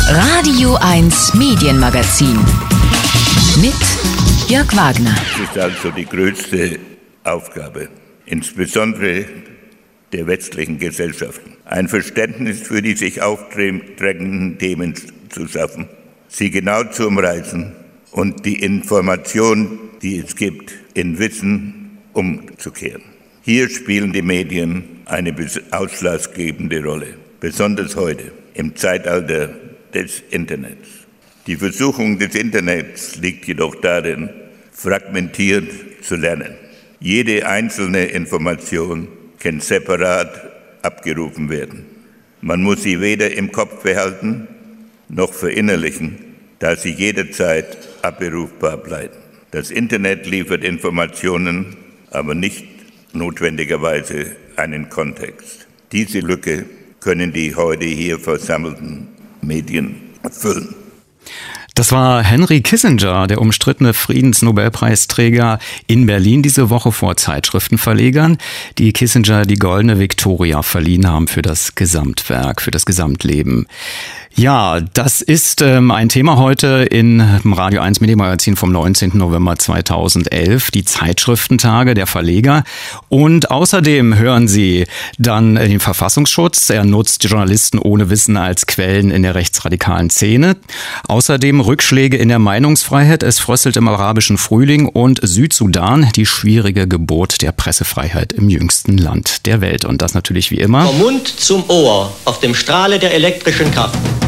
Radio 1 Medienmagazin mit Jörg Wagner. Das ist also die größte Aufgabe, insbesondere der westlichen Gesellschaften, ein Verständnis für die sich aufdrängenden Themen zu schaffen, sie genau zu umreißen und die Information, die es gibt, in Wissen umzukehren. Hier spielen die Medien eine ausschlaggebende Rolle, besonders heute, im Zeitalter des Internets. Die Versuchung des Internets liegt jedoch darin, fragmentiert zu lernen. Jede einzelne Information kann separat abgerufen werden. Man muss sie weder im Kopf behalten noch verinnerlichen, da sie jederzeit abrufbar bleiben. Das Internet liefert Informationen, aber nicht notwendigerweise einen Kontext. Diese Lücke können die heute hier versammelten Medien füllen. Das war Henry Kissinger, der umstrittene Friedensnobelpreisträger in Berlin diese Woche vor Zeitschriftenverlegern, die Kissinger die Goldene Viktoria verliehen haben für das Gesamtwerk, für das Gesamtleben. Ja, das ist ein Thema heute im Radio 1 Medienmagazin vom 19. November 2011, die Zeitschriftentage der Verleger. Und außerdem hören Sie dann den Verfassungsschutz. Er nutzt Journalisten ohne Wissen als Quellen in der rechtsradikalen Szene. Außerdem Rückschläge in der Meinungsfreiheit. Es fröstelt im arabischen Frühling und Südsudan, die schwierige Geburt der Pressefreiheit im jüngsten Land der Welt. Und das natürlich wie immer vom Mund zum Ohr auf dem Strahle der elektrischen Kraft.